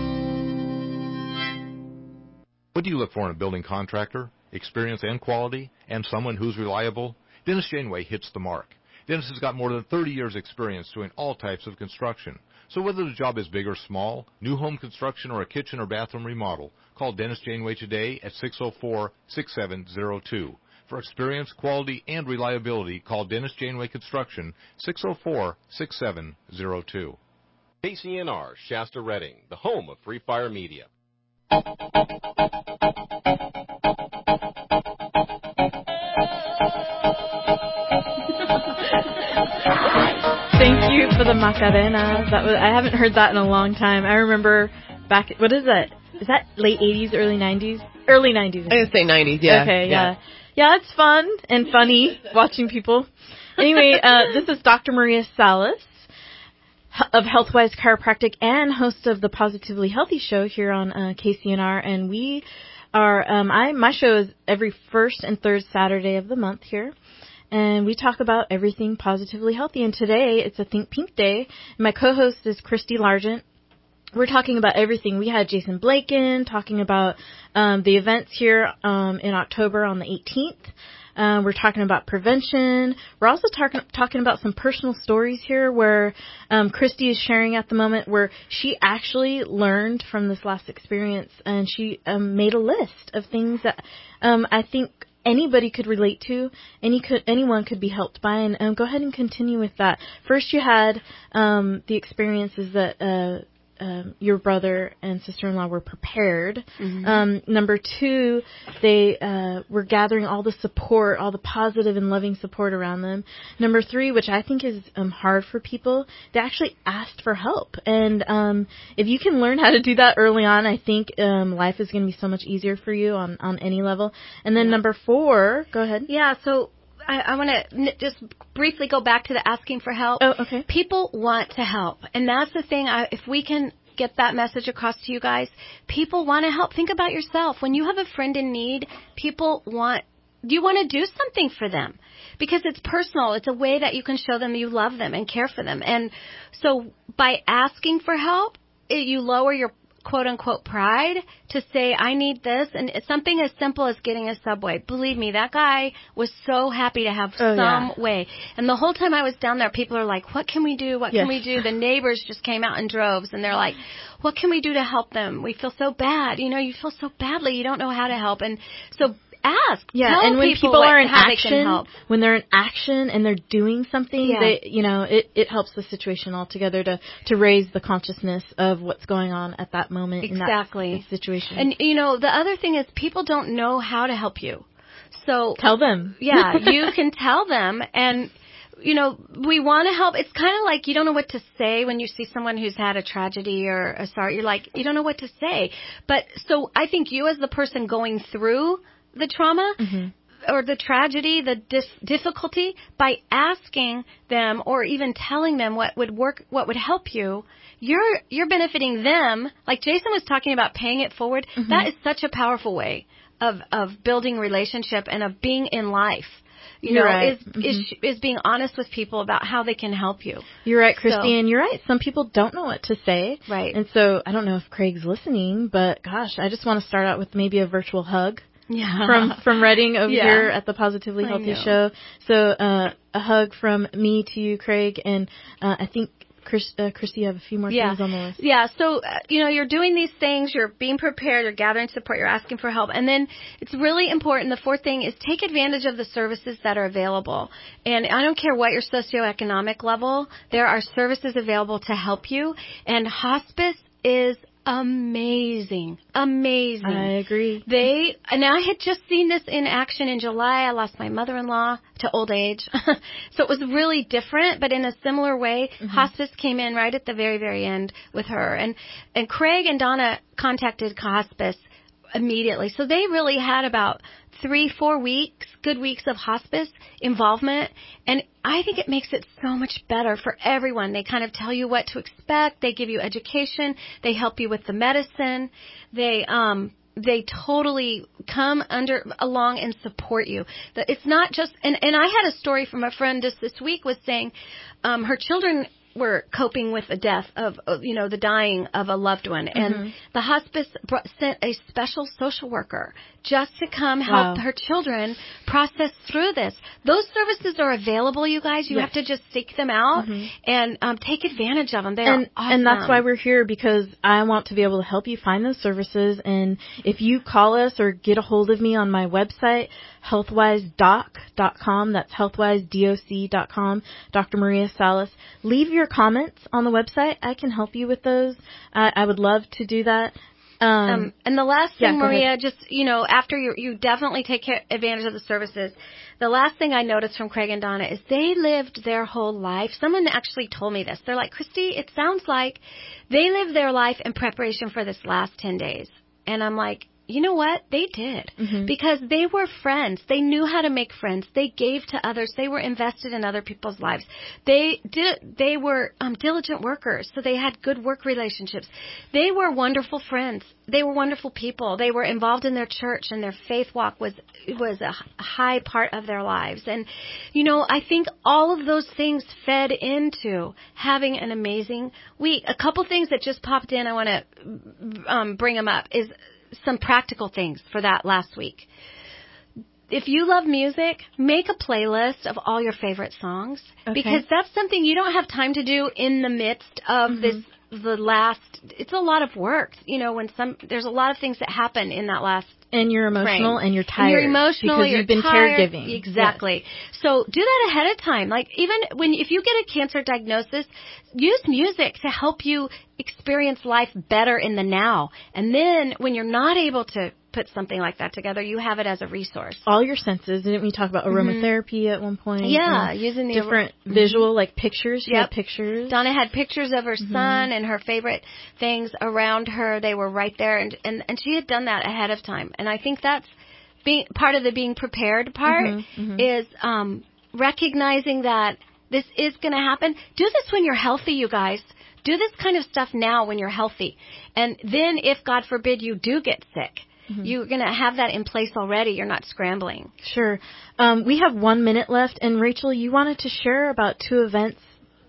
What do you look for in a building contractor? Experience and quality, and someone who's reliable? Dennis Janeway hits the mark. Dennis has got more than thirty years experience doing all types of construction. So whether the job is big or small, new home construction or a kitchen or bathroom remodel, call Dennis Janeway today at six oh four, six seven oh two. For experience, quality, and reliability, call Dennis Janeway Construction, six oh four, six seven oh two. K C N R, Shasta Redding, the home of Free Fire Media. Thank you for the Macarena. That was, I haven't heard that in a long time. I remember back, what is that? Is that late eighties, early nineties? Early nineties. I would say nineties, yeah. Okay, yeah. yeah. Yeah, it's fun and funny watching people. Anyway, uh, this is Doctor Maria Salas of Healthwise Chiropractic and host of the Positively Healthy Show here on uh, K C N R. And we are, um, I my show is every first and third Saturday of the month here. And we talk about everything positively healthy. And today, it's a Think Pink Day. And my co-host is Christy Largent. We're talking about everything. We had Jason Blake in, talking about um, the events here um, in October on the eighteenth. Um, we're talking about prevention. We're also talking talking about some personal stories here where um, Christy is sharing at the moment where she actually learned from this last experience, and she um, made a list of things that um, I think anybody could relate to, any could, anyone could be helped by, and um, go ahead and continue with that. First, you had um, the experiences that uh, um, your brother and sister-in-law were prepared. Mm-hmm. Um, number two, they uh, were gathering all the support, all the positive and loving support around them. Number three, which I think is um, hard for people, they actually asked for help. And um, if you can learn how to do that early on, I think um, life is going to be so much easier for you on, on any level. And then number four, go ahead. Yeah, so I, I want to n- just briefly go back to the asking for help. Oh, okay. People want to help. And that's the thing. I, if we can get that message across to you guys, people want to help. Think about yourself. When you have a friend in need, people want, you want to do something for them because it's personal. It's a way that you can show them you love them and care for them. And so by asking for help, it, you lower your quote unquote pride to say, I need this. And it's something as simple as getting a Subway. Believe me, that guy was so happy to have Oh, some yeah. way. And the whole time I was down there, people are like, what can we do? What Yes. can we do? The neighbors just came out in droves and they're like, what can we do to help them? We feel so bad. You know, you feel so badly. You don't know how to help. And so ask. Yeah, Tell and when people, people what, are in how they can action, help. when they're in action and they're doing something, Yeah. they, you know, it, it helps the situation altogether to, to raise the consciousness of what's going on at that moment Exactly. in that situation. And, you know, the other thing is people don't know how to help you. So tell them. Yeah, you can tell them. And, you know, we want to help. It's kind of like you don't know what to say when you see someone who's had a tragedy or a sorrow. You're like, you don't know what to say. But so I think you as the person going through the trauma Mhm. or the tragedy, the dis- difficulty, by asking them or even telling them what would work, what would help you, you're you're benefiting them. Like Jason was talking about paying it forward. Mhm. That is such a powerful way of of building relationship and of being in life. You You're know, right. is is is being honest with people about how they can help you. You're right, So- Christine. You're right. Some people don't know what to say. Right. And so I don't know if Craig's listening, but gosh, I just want to start out with maybe a virtual hug. Yeah. From from Reading over Yeah. here at the Positively I Healthy know. Show. So uh, a hug from me to you, Craig, and uh, I think Chris, uh, Christy, you have a few more Yeah. things on the list. Yeah, so, uh, you know, you're doing these things, you're being prepared, you're gathering support, you're asking for help. And then it's really important, the fourth thing is take advantage of the services that are available. And I don't care what your socioeconomic level, there are services available to help you. And hospice is amazing. Amazing. I agree. They, and I had just seen this in action in July. I lost my mother-in-law to old age. So it was really different, but in a similar way, Mhm. hospice came in right at the very, very end with her. And, and Craig and Donna contacted hospice immediately. So they really had about three, four weeks, good weeks of hospice involvement. And I think it makes it so much better for everyone. They kind of tell you what to expect. They give you education. They help you with the medicine. They, um, they totally come under along and support you. The- It's not just, and, and I had a story from a friend just this week was saying, um, her children were coping with the death of, uh, you know, the dying of a loved one. And Mhm. the hospice br- sent a special social worker just to come help Wow. her children process through this. Those services are available, you guys. You Yes. have to just seek them out Mhm. and um, take advantage of them. They and, are awesome. and that's why we're here, because I want to be able to help you find those services. And if you call us or get a hold of me on my website, healthwise doc dot com, that's healthwise doc dot com, Doctor Maria Salas, leave your comments on the website. I can help you with those. I, I would love to do that. Um, Um, and the last yeah, thing, go Maria, ahead. just, you know, after you, you definitely take care, advantage of the services. The last thing I noticed from Craig and Donna is they lived their whole life. Someone actually told me this. They're like, Christy, it sounds like they lived their life in preparation for this last ten days. And I'm like, you know what? They did. Mhm. Because they were friends. They knew how to make friends. They gave to others. They were invested in other people's lives. They did, they were um, diligent workers, so they had good work relationships. They were wonderful friends. They were wonderful people. They were involved in their church, and their faith walk was was a high part of their lives. And, you know, I think all of those things fed into having an amazing week. A couple things that just popped in, I want to um, bring them up, is some practical things for that last week. If you love music, make a playlist of all your favorite songs, Okay. because that's something you don't have time to do in the midst of Mhm. this, the last, it's a lot of work, you know, when some, there's a lot of things that happen in that last and you're emotional frame. and you're tired. And you're emotional, because you're you've been tired. caregiving. Exactly. So do that ahead of time. Like even when, if you get a cancer diagnosis, use music to help you experience life better in the now. And then when you're not able to put something like that together, you have it as a resource. All your senses. Didn't we talk about aromatherapy at one point? Yeah, And using the different Mhm. visual, like pictures. She Yep. had pictures. Donna had pictures of her Mhm. son and her favorite things around her. They were right there, and, and and she had done that ahead of time. And I think that's being part of the being prepared part Mhm, mhm. is um, recognizing that this is going to happen. Do this when you're healthy, you guys. Do this kind of stuff now when you're healthy. And then if, God forbid, you do get sick, Mhm. you're going to have that in place already. You're not scrambling. Sure. Um, we have one minute left, and Rachel, you wanted to share about two events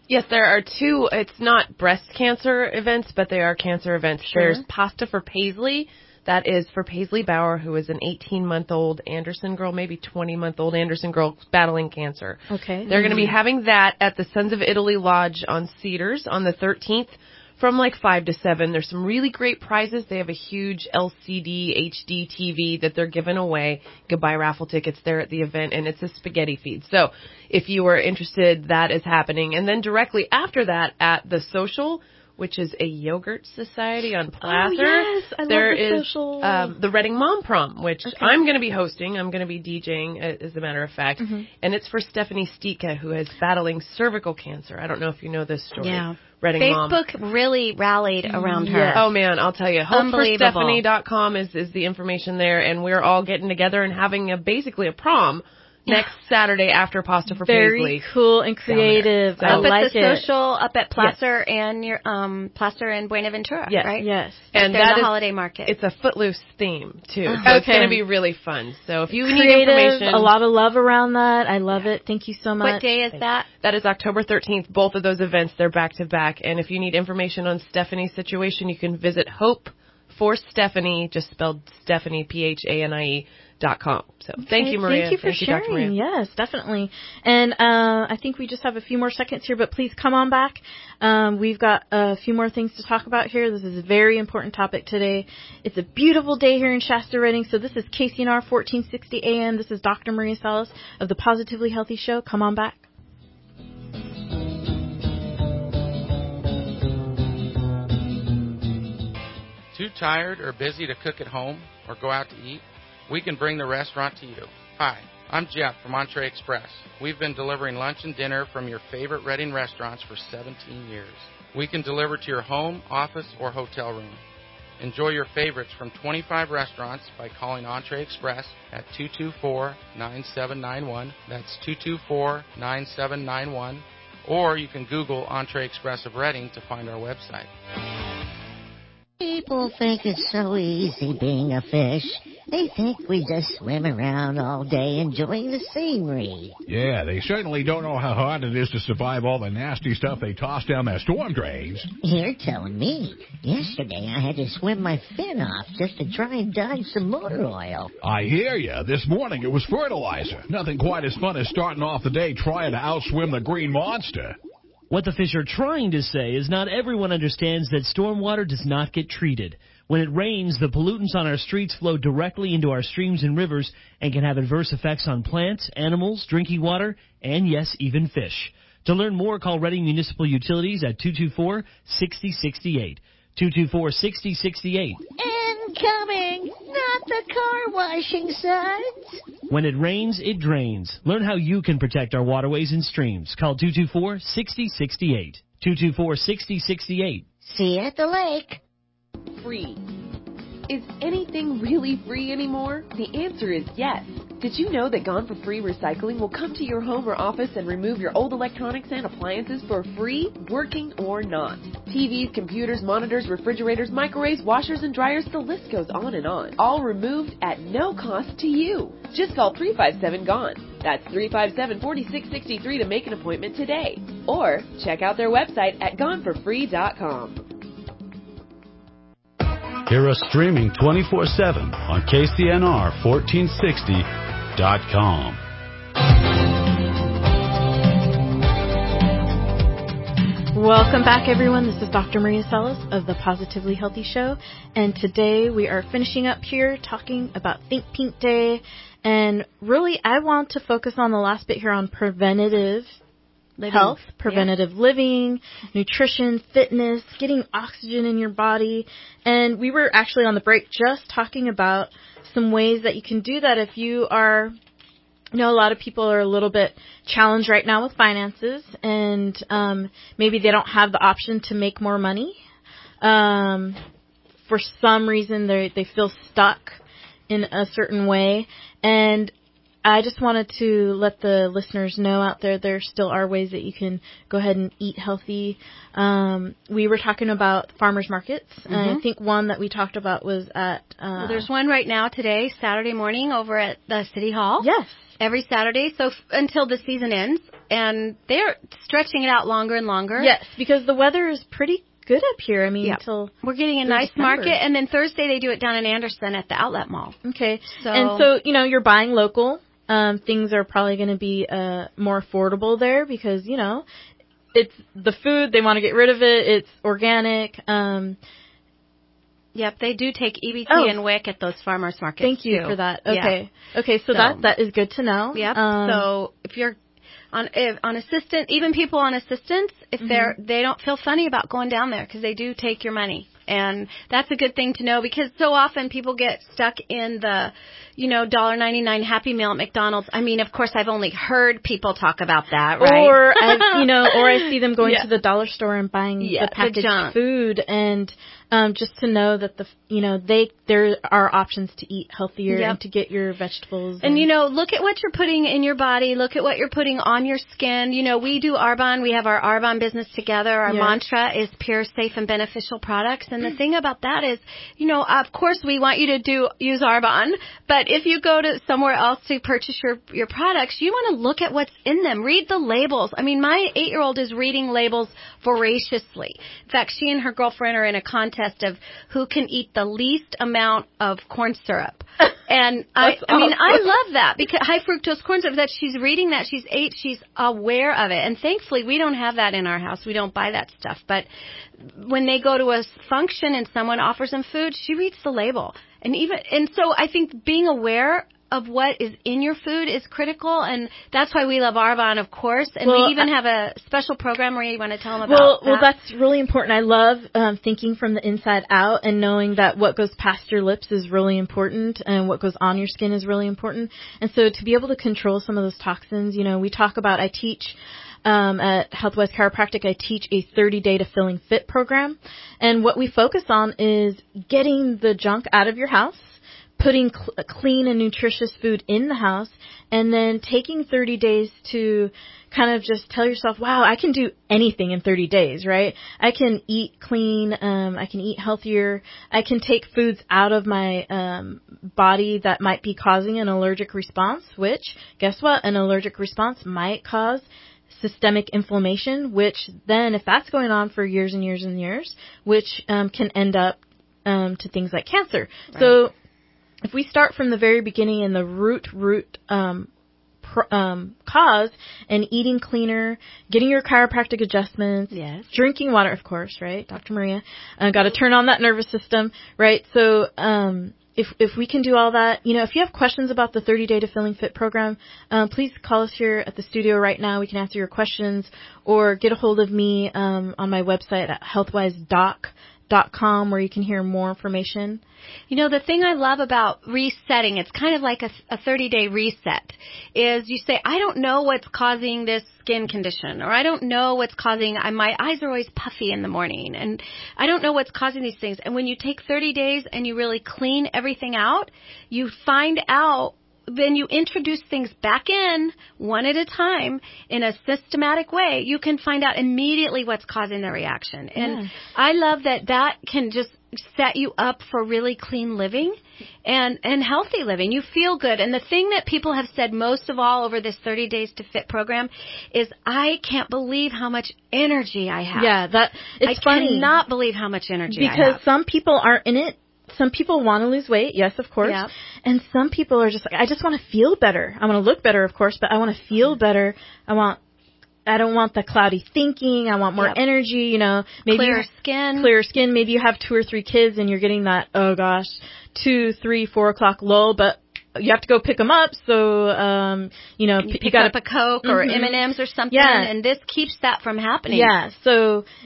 Yes, there are two. It's not breast cancer events, but they are cancer events. Sure. There's Pasta for Paisley. That is for Paisley Bauer, who is an eighteen-month-old Anderson girl, maybe twenty-month-old Anderson girl battling cancer. Okay. They're going to be having that at the Sons of Italy Lodge on Cedars on the thirteenth from like five to seven. There's some really great prizes. They have a huge L C D H D T V that they're giving away. You can buy raffle tickets there at the event, and it's a spaghetti feed. So if you are interested, that is happening. And then directly after that at the Social, which is a yogurt society on Placer. Oh, yes. I there love the is Social. Um, the Reading Mom Prom, which Okay. I'm going to be hosting. I'm going to be DJing, uh, as a matter of fact. Mm-hmm. And it's for Stephanie Stika, who is battling cervical cancer. I don't know if you know this story. Yeah. Reading Mom. Facebook really rallied around her. Yes. Oh, man, I'll tell you. hope for Unbelievable. stephanie dot com is, is the information there, and we're all getting together and having a, basically a prom next Saturday after Pasta for Very Paisley. cool and creative. So- I Up like at the it. Social, up at Placer and your um Placer and Buenaventura, Yes. right? Yes. And They're that the is- holiday market. It's a Footloose theme, too. Oh, So it's okay. going to be really fun. So if you need Creative, information. a lot of love around that. I love it. Thank you so much. What day is that? That is October thirteenth. Both of those events, they're back to back. And if you need information on Stephanie's situation, you can visit Hope for Stephanie, just spelled Stephanie, P H A N I E, dot com. So thank Okay, you, Maria. Thank you for Thank you, Doctor sharing. Maria. Yes, definitely. And uh, I think we just have a few more seconds here, but please come on back. Um, we've got a few more things to talk about here. This is a very important topic today. It's a beautiful day here in Shasta, Redding. So this is K C N R fourteen sixty A M. This is Doctor Maria Salas of the Positively Healthy Show. Come on back. Too tired or busy to cook at home or go out to eat? We can bring the restaurant to you. Hi, I'm Jeff from Entree Express. We've been delivering lunch and dinner from your favorite Reading restaurants for seventeen years. We can deliver to your home, office, or hotel room. Enjoy your favorites from twenty-five restaurants by calling Entree Express at two two four, nine seven nine one. That's two two four, nine seven nine one. Or you can Google Entree Express of Reading to find our website. People think it's so easy being a fish. They think we just swim around all day enjoying the scenery. Yeah, they certainly don't know how hard it is to survive all the nasty stuff they toss down their storm drains. You're telling me. Yesterday I had to swim my fin off just to try and dodge some motor oil. I hear ya. This morning it was fertilizer. Nothing quite as fun as starting off the day trying to outswim the green monster. What the fish are trying to say is not everyone understands that stormwater does not get treated. When it rains, the pollutants on our streets flow directly into our streams and rivers and can have adverse effects on plants, animals, drinking water, and yes, even fish. To learn more, call Reading Municipal Utilities at two two four, six zero six eight. two two four, six zero six eight. Incoming! Not the car washing suds! When it rains, it drains. Learn how you can protect our waterways and streams. Call two two four, six zero six eight. two two four, six zero six eight. See you at the lake. Free. Is anything really free anymore? The answer is yes. Did you know that Gone for Free Recycling will come to your home or office and remove your old electronics and appliances for free, working or not? T Vs, computers, monitors, refrigerators, microwaves, washers, and dryers, the list goes on and on. All removed at no cost to you. Just call three five seven GONE. That's three five seven, four six six three to make an appointment today. Or check out their website at gone for free dot com. Hear us streaming twenty-four seven on K C N R fourteen sixty dot com. Welcome back, everyone. This is Doctor Maria Salas of the Positively Healthy Show, and today we are finishing up here talking about Think Pink Day, and really I want to focus on the last bit here on preventative Living. health, preventative yeah. living, nutrition, fitness, getting oxygen in your body. And we were actually on the break just talking about some ways that you can do that if you are, you know, a lot of people are a little bit challenged right now with finances, and um, maybe they don't have the option to make more money. Um, for some reason, they they feel stuck in a certain way. And I just wanted to let the listeners know out there there still are ways that you can go ahead and eat healthy. Um, we were talking about farmers markets, mm-hmm. and I think one that we talked about was at... Uh, well, there's one right now today, Saturday morning, over at the City Hall. Yes. Every Saturday, so f- until the season ends, and they're stretching it out longer and longer. Yes, because the weather is pretty good up here. I mean, yep. until we're getting a nice December. market, and then Thursday they do it down in Anderson at the Outlet Mall. Okay, so and so you know you're buying local. Um, things are probably going to be uh, more affordable there because you know it's the food. They want to get rid of it. It's organic. Um, Yep, they do take E B T oh. and W I C at those farmers markets. Thank you too. for that. Okay, yeah. okay, so, so that that is good to know. Yep. Um, so if you're on if, on assistant, even people on assistance, if mm-hmm. they're they don't feel funny about going down there because they do take your money, and that's a good thing to know because so often people get stuck in the, you know, one dollar ninety-nine Happy Meal at McDonald's. I mean, of course, I've only heard people talk about that, right? Or I, you know, or I see them going yeah. to the dollar store and buying yeah, the packaged the food and. Um, just to know that the you know they there are options to eat healthier yep. and to get your vegetables. And, and you know, look at what you're putting in your body. Look at what you're putting on your skin. You know, we do Arbonne. We have our Arbonne business together. Our yeah. mantra is pure, safe, and beneficial products. And the thing about that is, you know, of course we want you to do use Arbonne, but if you go to somewhere else to purchase your your products, you want to look at what's in them. Read the labels. I mean, my eight-year-old is reading labels voraciously. In fact, she and her girlfriend are in a contest of who can eat the least amount of corn syrup. And I, I mean, I love that because high fructose corn syrup, that she's reading that, she's eight, she's aware of it. And thankfully, we don't have that in our house. We don't buy that stuff. But when they go to a function and someone offers them food, she reads the label. And even, and so I think being aware of what is in your food is critical, and that's why we love Arbonne, of course. And well, we even I, have a special program where you want to tell them well, about that. Well, that's really important. I love um, thinking from the inside out and knowing that what goes past your lips is really important and what goes on your skin is really important. And so to be able to control some of those toxins, you know, we talk about, I teach Um, at Healthwise Chiropractic, I teach a thirty-day to Feeling Fit program. And what we focus on is getting the junk out of your house, putting cl- clean and nutritious food in the house, and then taking thirty days to kind of just tell yourself, wow, I can do anything in thirty days, right? I can eat clean, um, I can eat healthier, I can take foods out of my um, body that might be causing an allergic response, which, guess what? An allergic response might cause systemic inflammation, which then, if that's going on for years and years and years, which um, can end up um, to things like cancer. Right. So if we start from the very beginning in the root, root um, pr- um, cause and eating cleaner, getting your chiropractic adjustments, yes. drinking water, of course, right, Doctor Maria? Uh, got to turn on that nervous system, right? So um, if if we can do all that, you know, if you have questions about the thirty-day to Feeling Fit program, um, please call us here at the studio right now. We can answer your questions, or get a hold of me um, on my website at healthwise doc dot com, where you can hear more information. You know, the thing I love about resetting, it's kind of like a, a thirty-day reset, is you say, I don't know what's causing this skin condition, or I don't know what's causing, I, my eyes are always puffy in the morning, and I don't know what's causing these things. And when you take thirty days and you really clean everything out, you find out, then you introduce things back in one at a time in a systematic way, you can find out immediately what's causing the reaction. And yeah. I love that that can just set you up for really clean living and, and healthy living. You feel good. And the thing that people have said most of all over this thirty days to Fit program is, I can't believe how much energy I have. Yeah, that it's I funny. cannot believe how much energy because I have. Because some people aren't in it. Some people want to lose weight, yes, of course. Yep. And some people are just like, I just want to feel better. I want to look better, of course, but I want to feel better. I want, I don't want the cloudy thinking. I want more yep. energy, you know. Maybe clearer skin. Clearer skin. Maybe you have two or three kids and you're getting that, oh gosh, two, three, four o'clock lull, but you have to go pick them up. So, um, you know, you, you pick got up a Coke or mm-hmm. M and M's or something, yeah. and this keeps that from happening. Yeah. So if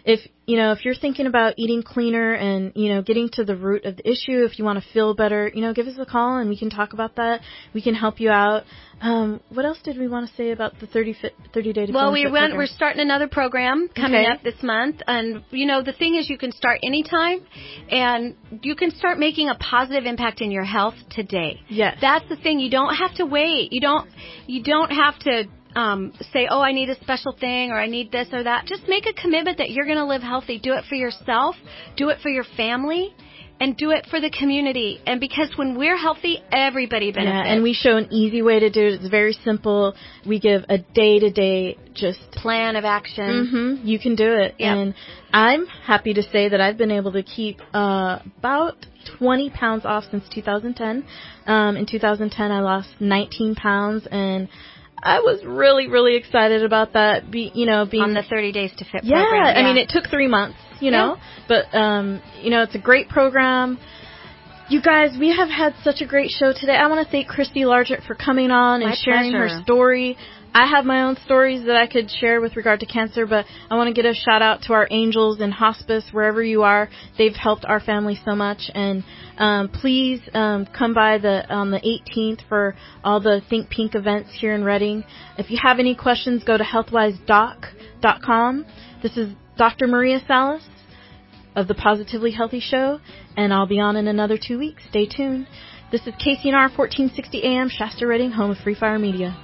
you know, if you're thinking about eating cleaner and, you know, getting to the root of the issue, if you want to feel better, you know, give us a call and we can talk about that. We can help you out. Um, what else did we want to say about the thirty, thirty day to Well, Feel we Fit went, program? we're starting another program coming Okay. up this month. And, you know, the thing is you can start anytime and you can start making a positive impact in your health today. Yes. That's the thing. You don't have to wait. You don't, you don't have to um, say, oh, I need a special thing or I need this or that. Just make a commitment that you're going to live healthy. Do it for yourself. Do it for your family. And do it for the community. And because when we're healthy, everybody benefits. Yeah, and we show an easy way to do it. It's very simple. We give a day-to-day just plan of action. Mm-hmm. You can do it. Yep. And I'm happy to say that I've been able to keep uh, about twenty pounds off since two thousand ten. Um, in two thousand ten, I lost nineteen pounds, and I was really, really excited about that. Be, you know, being on the thirty days to Fit yeah, program. Yeah, I mean, it took three months, you know, yeah. but um, you know, it's a great program. You guys, we have had such a great show today. I want to thank Christy Largent for coming on My and sharing pleasure. her story. I have my own stories that I could share with regard to cancer, but I want to get a shout out to our angels in hospice, wherever you are. They've helped our family so much. And um, please um, come by the on the eighteenth for all the Think Pink events here in Reading. If you have any questions, go to healthwise doc dot com. This is Doctor Maria Salas of the Positively Healthy Show, and I'll be on in another two weeks. Stay tuned. This is K C N R fourteen sixty A M, Shasta Reading, home of Free Fire Media.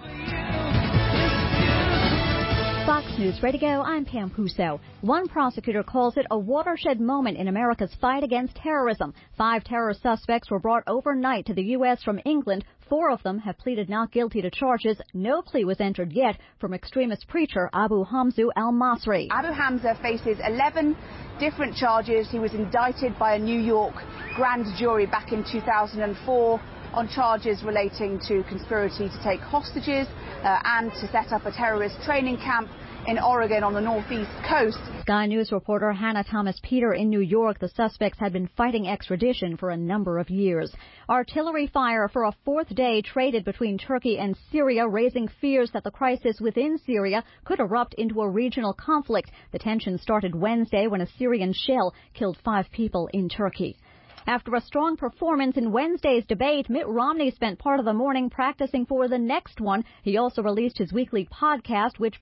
Fox News Radio, I'm Pam Puso. One prosecutor calls it a watershed moment in America's fight against terrorism. Five terror suspects were brought overnight to the U S from England. Four of them have pleaded not guilty to charges. No plea was entered yet from extremist preacher Abu Hamza al-Masri. Abu Hamza faces eleven different charges. He was indicted by a New York grand jury back in two thousand four on charges relating to conspiracy to take hostages uh, and to set up a terrorist training camp in Oregon on the northeast coast. Sky News reporter Hannah Thomas Peter in New York. The suspects had been fighting extradition for a number of years. Artillery fire for a fourth day traded between Turkey and Syria, raising fears that the crisis within Syria could erupt into a regional conflict. The tension started Wednesday when a Syrian shell killed five people in Turkey. After a strong performance in Wednesday's debate, Mitt Romney spent part of the morning practicing for the next one. He also released his weekly podcast, which